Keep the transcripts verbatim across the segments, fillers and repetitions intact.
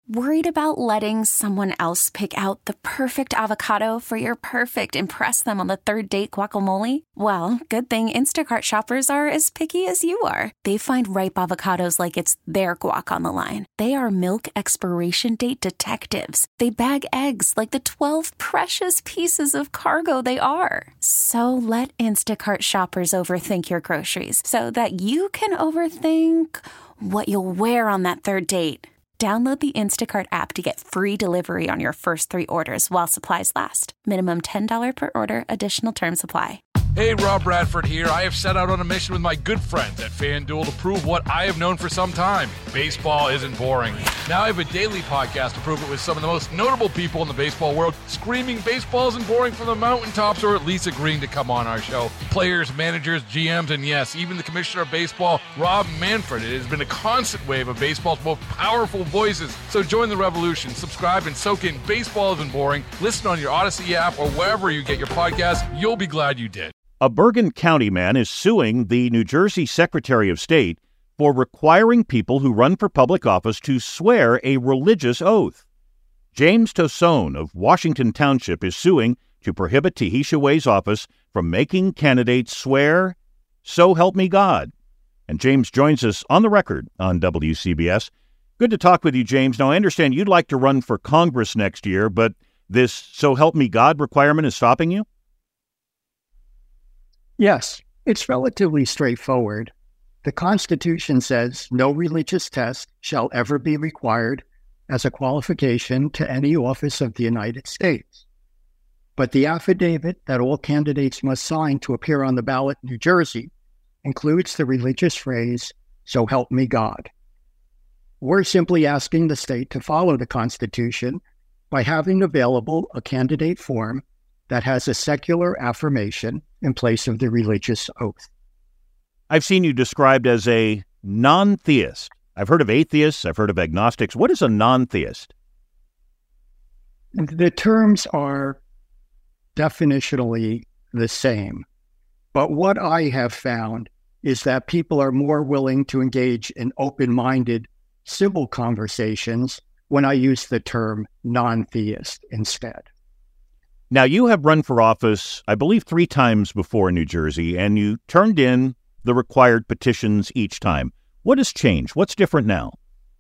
Worried about letting someone else pick out the perfect avocado for your perfect impress them on the third date guacamole? Well, good thing Instacart shoppers are as picky as you are. They find ripe avocados like it's their guac on the line. They are milk expiration date detectives. They bag eggs like the twelve precious pieces of cargo they are. So let Instacart shoppers overthink your groceries so that you can overthink what you'll wear on that third date. Download the Instacart app to get free delivery on your first three orders while supplies last. Minimum ten dollars per order. Additional terms apply. Hey, Rob Bradford here. I have set out on a mission with my good friends at FanDuel to prove what I have known for some time. Baseball isn't boring. Now I have a daily podcast to prove it with some of the most notable people in the baseball world, screaming baseball isn't boring from the mountaintops, or at least agreeing to come on our show. Players, managers, G Ms, and yes, even the commissioner of baseball, Rob Manfred. It has been a constant wave of baseball's most powerful voices. So join the revolution. Subscribe and soak in Baseball Isn't Boring. Listen on your Odyssey app or wherever you get your podcasts. You'll be glad you did. A Bergen County man is suing the New Jersey Secretary of State for requiring people who run for public office to swear a religious oath. James Tosone of Washington Township is suing to prohibit Tahisha Way's office from making candidates swear, "So help me God." And James joins us on the record on W C B S. Good to talk with you, James. Now, I understand you'd like to run for Congress next year, but this "So help me God" requirement is stopping you? Yes, it's relatively straightforward. The Constitution says no religious test shall ever be required as a qualification to any office of the United States. But the affidavit that all candidates must sign to appear on the ballot in New Jersey includes the religious phrase, "So help me God." We're simply asking the state to follow the Constitution by having available a candidate form that has a secular affirmation in place of the religious oath. I've seen you described as a non-theist. I've heard of atheists. I've heard of agnostics. What is a non-theist? The terms are definitionally the same. But what I have found is that people are more willing to engage in open-minded civil conversations when I use the term non-theist instead. Now, you have run for office, I believe, three times before in New Jersey, and you turned in the required petitions each time. What has changed? What's different now?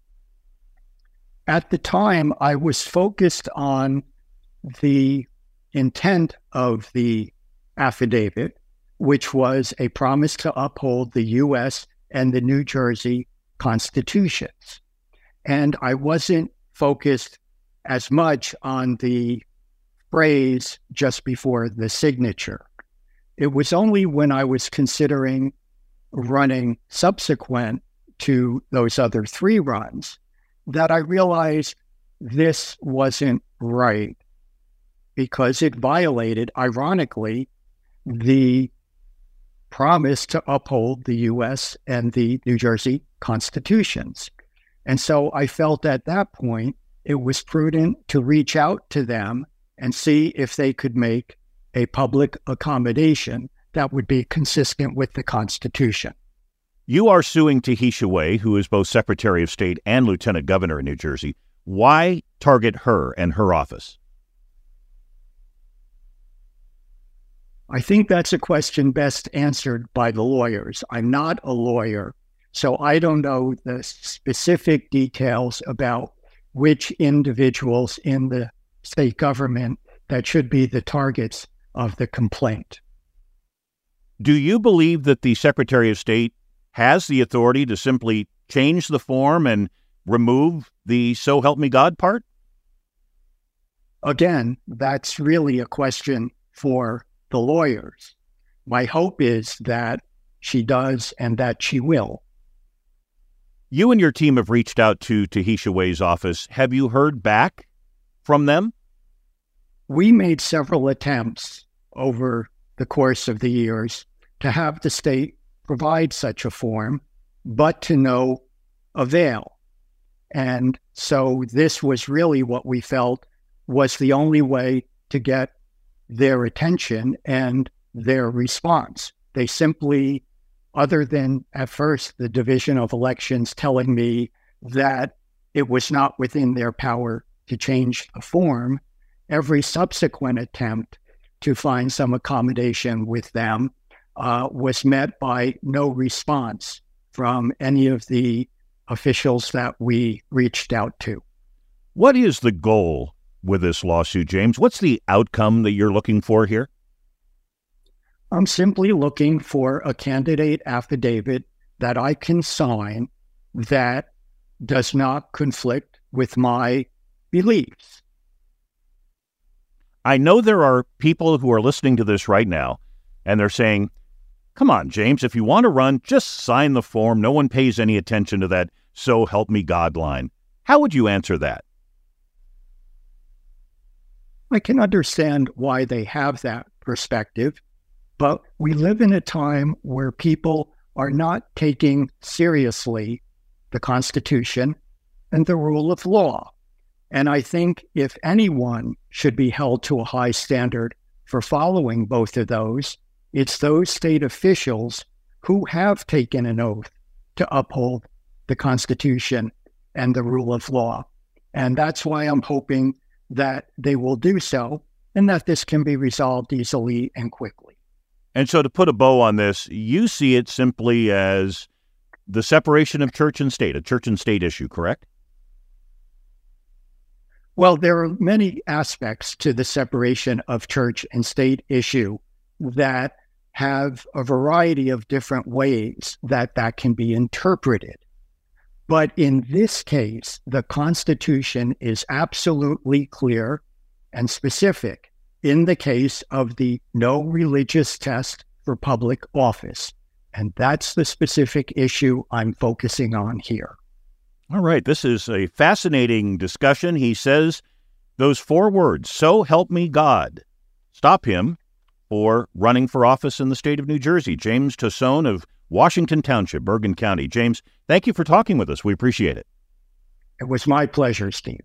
At the time, I was focused on the intent of the affidavit, which was a promise to uphold the U S and the New Jersey constitutions. And I wasn't focused as much on the phrase just before the signature. It was only when I was considering running subsequent to those other three runs that I realized this wasn't right, because it violated, ironically, the promise to uphold the U S and the New Jersey constitutions. And so I felt at that point it was prudent to reach out to them and see if they could make a public accommodation that would be consistent with the Constitution. You are suing Tahisha Way, who is both Secretary of State and Lieutenant Governor in New Jersey. Why target her and her office? I think that's a question best answered by the lawyers. I'm not a lawyer, so I don't know the specific details about which individuals in the state government that should be the targets of the complaint. Do you believe that the Secretary of State has the authority to simply change the form and remove the "So help me God" part? Again, that's really a question for the lawyers. My hope is that she does and that she will. You and your team have reached out to Tahisha Way's office. Have you heard back from them? We made several attempts over the course of the years to have the state provide such a form, but to no avail. And so this was really what we felt was the only way to get their attention and their response. They simply, other than at first the Division of Elections telling me that it was not within their power to change the form, every subsequent attempt to find some accommodation with them uh, was met by no response from any of the officials that we reached out to. What is the goal with this lawsuit, James? What's the outcome that you're looking for here? I'm simply looking for a candidate affidavit that I can sign that does not conflict with my beliefs. I know there are people who are listening to this right now, and they're saying, come on, James, if you want to run, just sign the form. No one pays any attention to that "so help me God" line. How would you answer that? I can understand why they have that perspective, but we live in a time where people are not taking seriously the Constitution and the rule of law. And I think if anyone should be held to a high standard for following both of those, it's those state officials who have taken an oath to uphold the Constitution and the rule of law. And that's why I'm hoping that they will do so and that this can be resolved easily and quickly. And so to put a bow on this, you see it simply as the separation of church and state, a church and state issue, correct? Well, there are many aspects to the separation of church and state issue that have a variety of different ways that that can be interpreted. But in this case, the Constitution is absolutely clear and specific in the case of the no religious test for public office. And that's the specific issue I'm focusing on here. All right. This is a fascinating discussion. He says those four words, "so help me God," stop him for running for office in the state of New Jersey. James Tausone of Washington Township, Bergen County. James, thank you for talking with us. We appreciate it. It was my pleasure, Steve.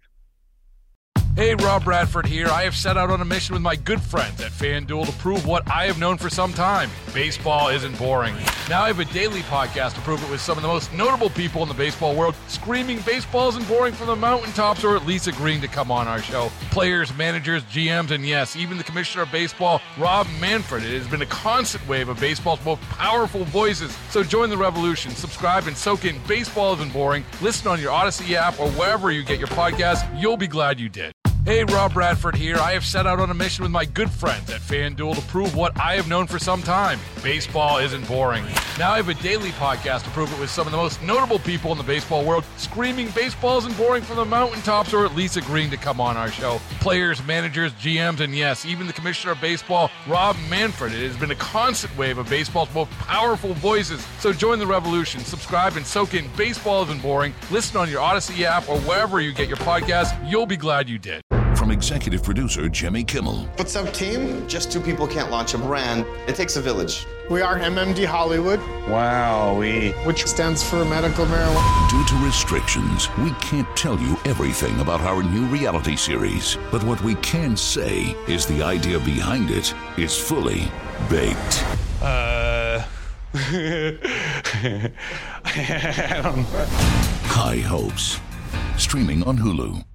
Hey, Rob Bradford here. I have set out on a mission with my good friends at FanDuel to prove what I have known for some time. Baseball isn't boring. Now I have a daily podcast to prove it with some of the most notable people in the baseball world, screaming baseball isn't boring from the mountaintops, or at least agreeing to come on our show. Players, managers, G Ms, and yes, even the commissioner of baseball, Rob Manfred. It has been a constant wave of baseball's most powerful voices. So join the revolution. Subscribe and soak in Baseball Isn't Boring. Listen on your Odyssey app or wherever you get your podcasts. You'll be glad you did. Hey, Rob Bradford here. I have set out on a mission with my good friends at FanDuel to prove what I have known for some time. Baseball isn't boring. Now I have a daily podcast to prove it with some of the most notable people in the baseball world, screaming baseball isn't boring from the mountaintops, or at least agreeing to come on our show. Players, managers, G Ms, and yes, even the commissioner of baseball, Rob Manfred. It has been a constant wave of baseball's most powerful voices. So join the revolution. Subscribe and soak in Baseball Isn't Boring. Listen on your Odyssey app or wherever you get your podcasts. You'll be glad you did. From executive producer Jimmy Kimmel. What's up, team? Just two people can't launch a brand. It takes a village. We are M M D Hollywood. Wow, we... Which stands for medical marijuana. Due to restrictions, we can't tell you everything about our new reality series. But what we can say is the idea behind it is fully baked. Uh... I don't know. High Hopes. Streaming on Hulu.